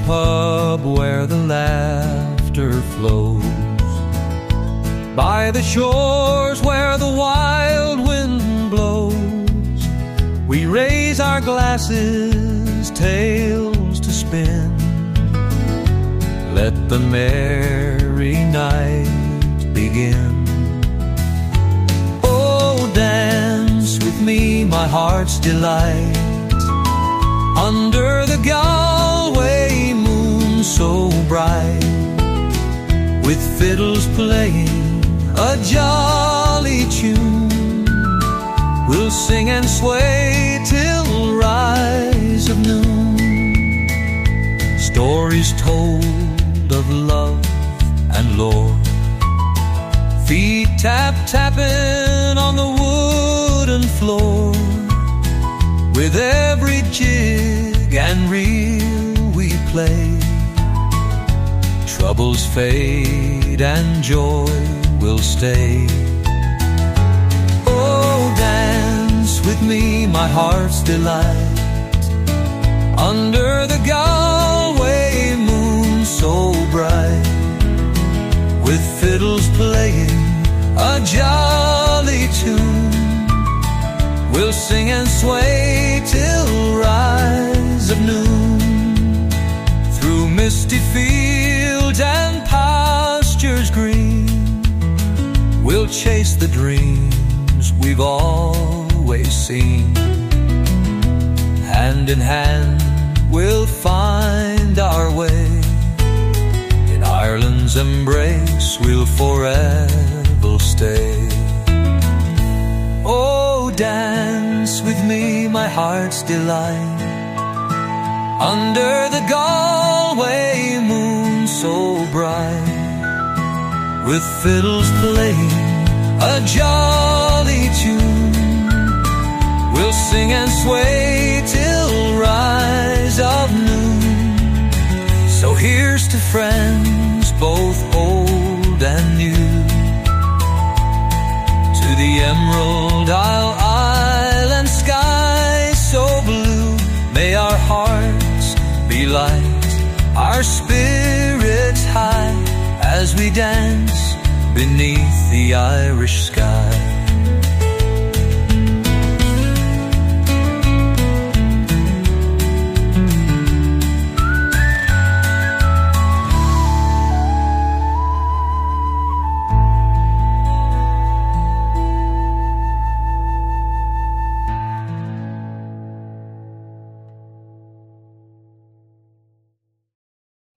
pub where the laughter flows, by the shores where the wild wind blows. We raise our glasses, tales to spin. Let the merry night begin. Oh, dance with me, my heart's delight, under the Galway moon so bright, with fiddles playing a jolly tune. We'll sing and sway till rise of noon. Stories told of love and lore, feet tap-tapping on the wooden floor. With every jig and reel we play, troubles fade and joy will stay. Oh, dance with me, my heart's delight, under the Galway moon so bright, with fiddles playing a jolly tune. We'll sing and sway till rise of noon, through misty fields and pastures green. We'll chase the dreams we've always seen. Hand in hand we'll find our way. In Ireland's embrace we'll forever stay. Oh, dance with me, my heart's delight, under the Galway moon so bright, with fiddles playing a jolly tune. We'll sing and sway till rise of noon. So here's to friends both old and new, to the Emerald Isle sky so blue. May our hearts be light, our spirits high, as we dance beneath the Irish sky.